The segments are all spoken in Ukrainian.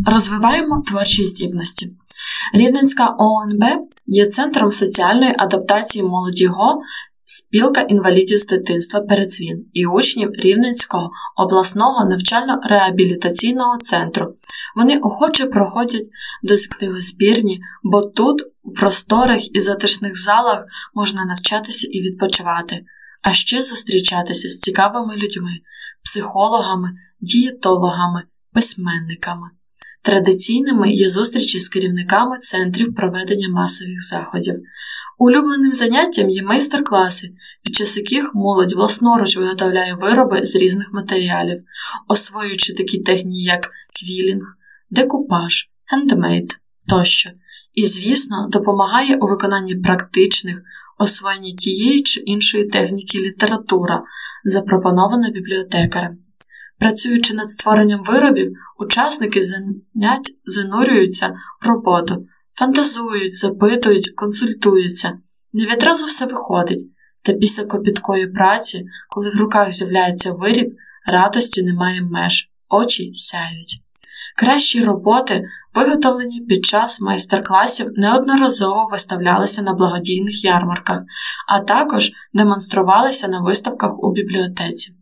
Розвиваємо творчі здібності. Рівненська ОНБ є центром соціальної адаптації молоді ГО «Спілка інвалідів з дитинства Передзвін» і учнів Рівненського обласного навчально-реабілітаційного центру. Вони охоче проходять до книгозбірні, бо тут, у просторих і затишних залах, можна навчатися і відпочивати, а ще зустрічатися з цікавими людьми, психологами, дієтологами, письменниками. Традиційними є зустрічі з керівниками центрів проведення масових заходів. Улюбленим заняттям є майстер-класи, під час яких молодь власноруч виготовляє вироби з різних матеріалів, освоюючи такі техніки, як квілінг, декупаж, хендмейд тощо. І, звісно, допомагає у виконанні практичних, освоєнні тієї чи іншої техніки література, запропонована бібліотекарем. Працюючи над створенням виробів, учасники занять занурюються в роботу, фантазують, запитують, консультуються. Не відразу все виходить, та після копіткої праці, коли в руках з'являється виріб, радості немає меж, очі сяють. Кращі роботи, виготовлені під час майстер-класів, неодноразово виставлялися на благодійних ярмарках, а також демонструвалися на виставках у бібліотеці.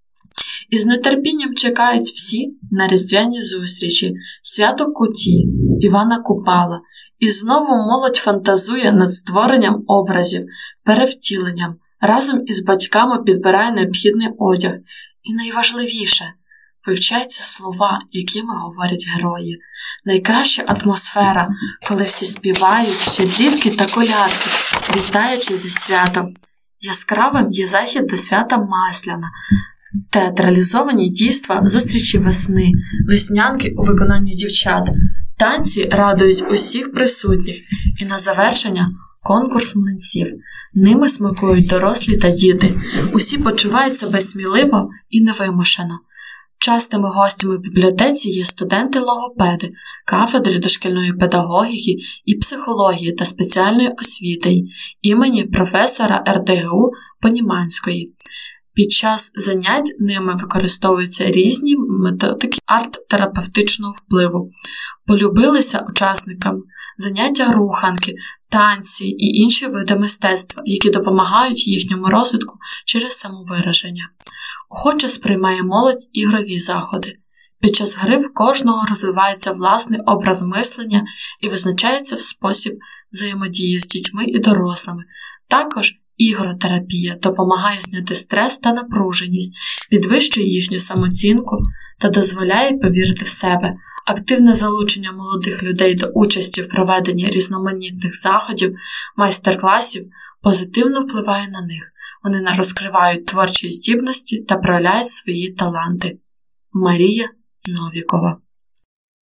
І з нетерпінням чекають всі на різдвяні зустрічі, свято Куті, Івана Купала, і знову молодь фантазує над створенням образів, перевтіленням, разом із батьками підбирає необхідний одяг. І найважливіше – вивчаються слова, якими говорять герої. Найкраща атмосфера, коли всі співають щедрівки та колядки, вітаючи зі святом. Яскравим є захід до свята Масляна, театралізовані дійства зустрічі весни, веснянки у виконанні дівчат, танці радують усіх присутніх і на завершення – конкурс млинців. Ними смакують дорослі та діти. Усі почувають себе сміливо і невимушено. Частими гостями в бібліотеці є студенти-логопеди, кафедри дошкільної педагогіки і психології та спеціальної освіти імені професора РДГУ Поніманської. Під час занять ними використовуються різні методики арт-терапевтичного впливу. Полюбилися учасникам заняття руханки, танці і інші види мистецтва, які допомагають їхньому розвитку через самовираження. Охоче сприймає молодь ігрові заходи. Під час гри в кожного розвивається власний образ мислення і визначається в спосіб взаємодії з дітьми і дорослими. Також ігротерапія допомагає зняти стрес та напруженість, підвищує їхню самооцінку та дозволяє повірити в себе. Активне залучення молодих людей до участі в проведенні різноманітних заходів, майстер-класів позитивно впливає на них. Вони розкривають творчі здібності та проявляють свої таланти. Марія Новікова.